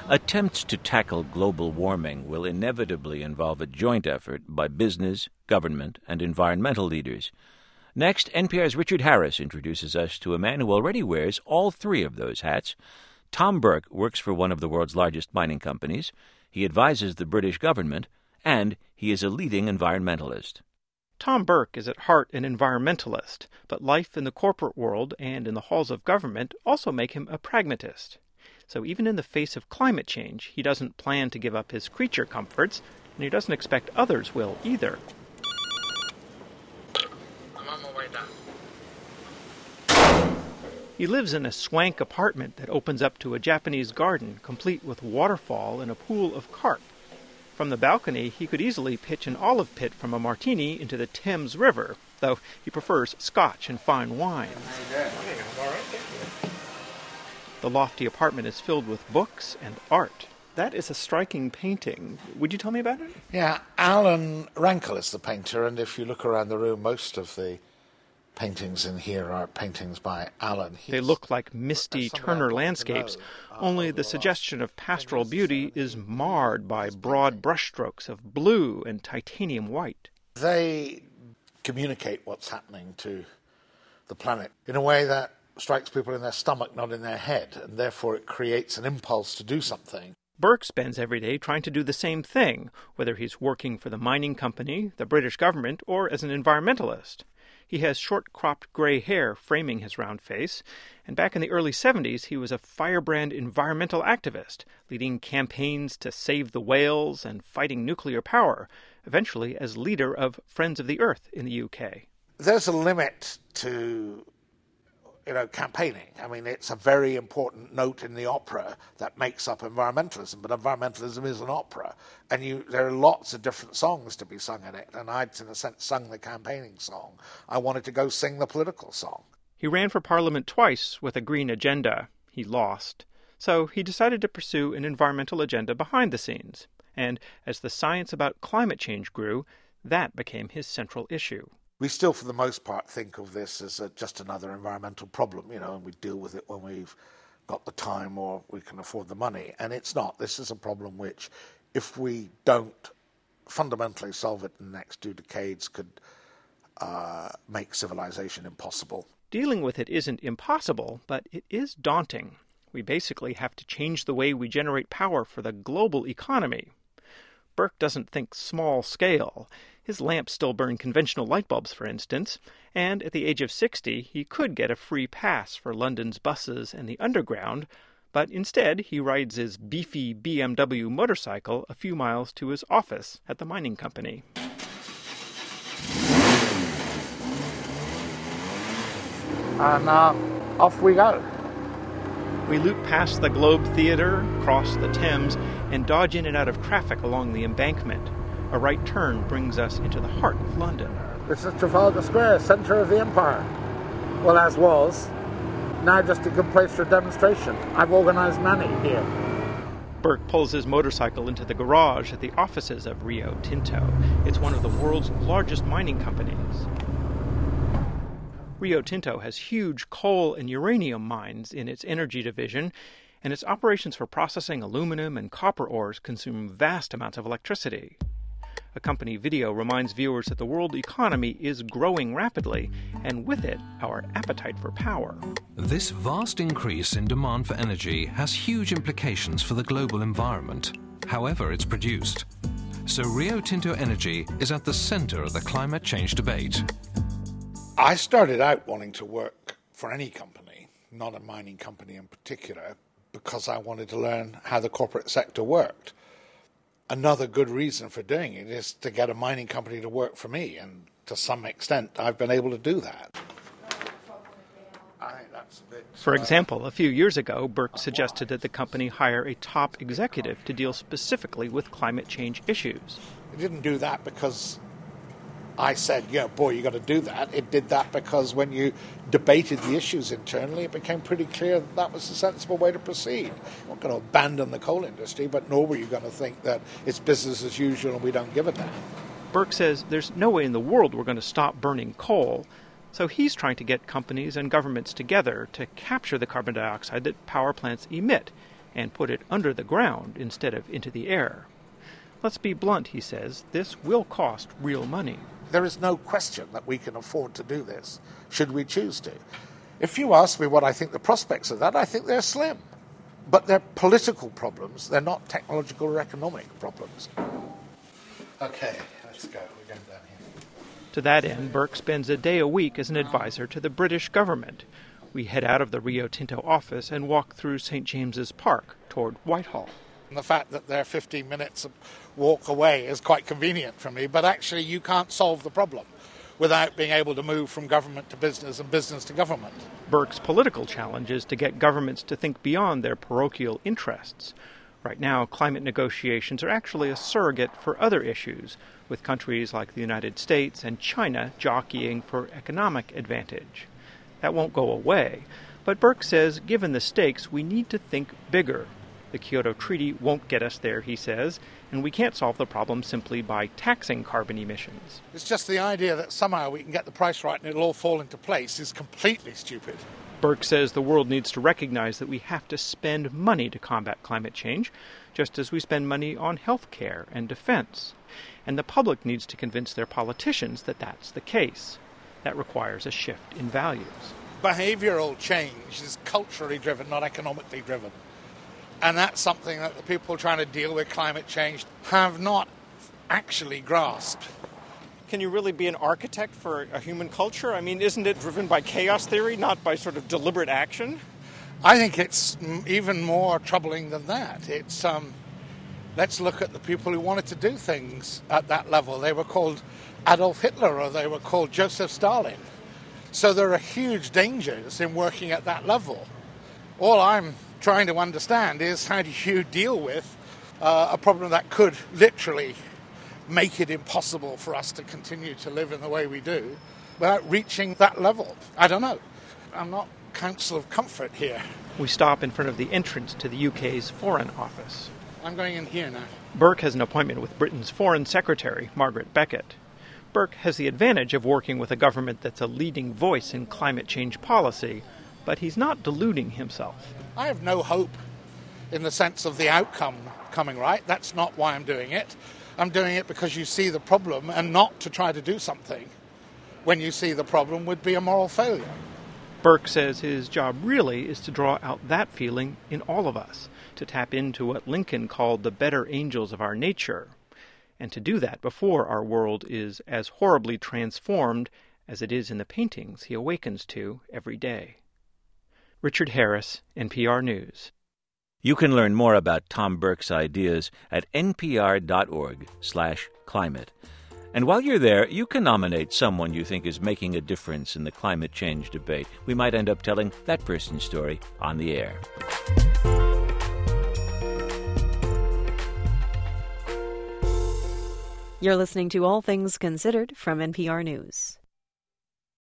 Attempts to tackle global warming will inevitably involve a joint effort by business, government, and environmental leaders. Next, NPR's Richard Harris introduces us to a man who already wears all three of those hats. Tom Burke works for one of the world's largest mining companies. He advises the British government, and he is a leading environmentalist. Tom Burke is at heart an environmentalist, but life in the corporate world and in the halls of government also make him a pragmatist. So even in the face of climate change, he doesn't plan to give up his creature comforts, and he doesn't expect others will either. I'm on my way down. He lives in a swank apartment that opens up to a Japanese garden, complete with waterfall and a pool of carp. From the balcony, he could easily pitch an olive pit from a martini into the Thames River, though he prefers scotch and fine wine. The lofty apartment is filled with books and art. That is a striking painting. Would you tell me about it? Yeah, Alan Rankle is the painter, and if you look around the room, most of the paintings in here are paintings by Alan. They look like misty Turner landscapes, only the suggestion of pastoral beauty is marred by broad brushstrokes of blue and titanium white. They communicate what's happening to the planet in a way that strikes people in their stomach, not in their head, and therefore it creates an impulse to do something. Burke spends every day trying to do the same thing, whether he's working for the mining company, the British government, or as an environmentalist. He has short-cropped gray hair framing his round face, and back in the early 70s he was a firebrand environmental activist, leading campaigns to save the whales and fighting nuclear power, eventually as leader of Friends of the Earth in the UK. There's a limit to campaigning. I mean, it's a very important note in the opera that makes up environmentalism, but environmentalism is an opera, and there are lots of different songs to be sung in it, and I'd, in a sense, sung the campaigning song. I wanted to go sing the political song. He ran for Parliament twice with a green agenda. He lost. So he decided to pursue an environmental agenda behind the scenes, and as the science about climate change grew, that became his central issue. We still, for the most part, think of this as just another environmental problem, and we deal with it when we've got the time or we can afford the money. And it's not. This is a problem which, if we don't fundamentally solve it in the next 2 decades, could make civilization impossible. Dealing with it isn't impossible, but it is daunting. We basically have to change the way we generate power for the global economy. Burke doesn't think small scale. His lamps still burn conventional light bulbs, for instance, and at the age of 60, he could get a free pass for London's buses and the Underground, but instead he rides his beefy BMW motorcycle a few miles to his office at the mining company. And off we go. We loop past the Globe Theatre, cross the Thames, and dodge in and out of traffic along the embankment. A right turn brings us into the heart of London. This is Trafalgar Square, centre of the empire. Well, as was. Now just a good place for a demonstration. I've organised many here. Burke pulls his motorcycle into the garage at the offices of Rio Tinto. It's one of the world's largest mining companies. Rio Tinto has huge coal and uranium mines in its energy division, and its operations for processing aluminum and copper ores consume vast amounts of electricity. A company video reminds viewers that the world economy is growing rapidly, and with it, our appetite for power. This vast increase in demand for energy has huge implications for the global environment, however it's produced. So Rio Tinto Energy is at the center of the climate change debate. I started out wanting to work for any company, not a mining company in particular, because I wanted to learn how the corporate sector worked. Another good reason for doing it is to get a mining company to work for me, and to some extent I've been able to do that. I think that's a bit... For example, a few years ago, Burke suggested that the company hire a top executive to deal specifically with climate change issues. It didn't do that because I said, boy, you got to do that. It did that because when you debated the issues internally, it became pretty clear that was the sensible way to proceed. You're not going to abandon the coal industry, but nor were you going to think that it's business as usual and we don't give a damn. Burke says there's no way in the world we're going to stop burning coal, so he's trying to get companies and governments together to capture the carbon dioxide that power plants emit and put it under the ground instead of into the air. Let's be blunt, he says, this will cost real money. There is no question that we can afford to do this, should we choose to. If you ask me what I think the prospects of that, I think they're slim. But they're political problems. They're not technological or economic problems. Okay, let's go. We're going down here. To that end, Burke spends a day a week as an advisor to the British government. We head out of the Rio Tinto office and walk through St. James's Park toward Whitehall. And the fact that they're 15 minutes walk away is quite convenient for me, but actually you can't solve the problem without being able to move from government to business and business to government. Burke's political challenge is to get governments to think beyond their parochial interests. Right now, climate negotiations are actually a surrogate for other issues, with countries like the United States and China jockeying for economic advantage. That won't go away, but Burke says given the stakes, we need to think bigger. The Kyoto Treaty won't get us there, he says, and we can't solve the problem simply by taxing carbon emissions. It's just the idea that somehow we can get the price right and it'll all fall into place is completely stupid. Burke says the world needs to recognize that we have to spend money to combat climate change, just as we spend money on health care and defense. And the public needs to convince their politicians that that's the case. That requires a shift in values. Behavioral change is culturally driven, not economically driven. And that's something that the people trying to deal with climate change have not actually grasped. Can you really be an architect for a human culture? I mean, isn't it driven by chaos theory, not by sort of deliberate action? I think it's even more troubling than that. It's let's look at the people who wanted to do things at that level. They were called Adolf Hitler or they were called Joseph Stalin. So there are huge dangers in working at that level. All I'm trying to understand is how do you deal with a problem that could literally make it impossible for us to continue to live in the way we do without reaching that level. I don't know. I'm not counsel of comfort here. We stop in front of the entrance to the UK's Foreign Office. I'm going in here now. Burke has an appointment with Britain's Foreign Secretary, Margaret Beckett. Burke has the advantage of working with a government that's a leading voice in climate change policy, but he's not deluding himself. I have no hope in the sense of the outcome coming right. That's not why I'm doing it. I'm doing it because you see the problem, and not to try to do something when you see the problem would be a moral failure. Burke says his job really is to draw out that feeling in all of us, to tap into what Lincoln called the better angels of our nature, and to do that before our world is as horribly transformed as it is in the paintings he awakens to every day. Richard Harris, NPR News. You can learn more about Tom Burke's ideas at npr.org/climate. And while you're there, you can nominate someone you think is making a difference in the climate change debate. We might end up telling that person's story on the air. You're listening to All Things Considered from NPR News.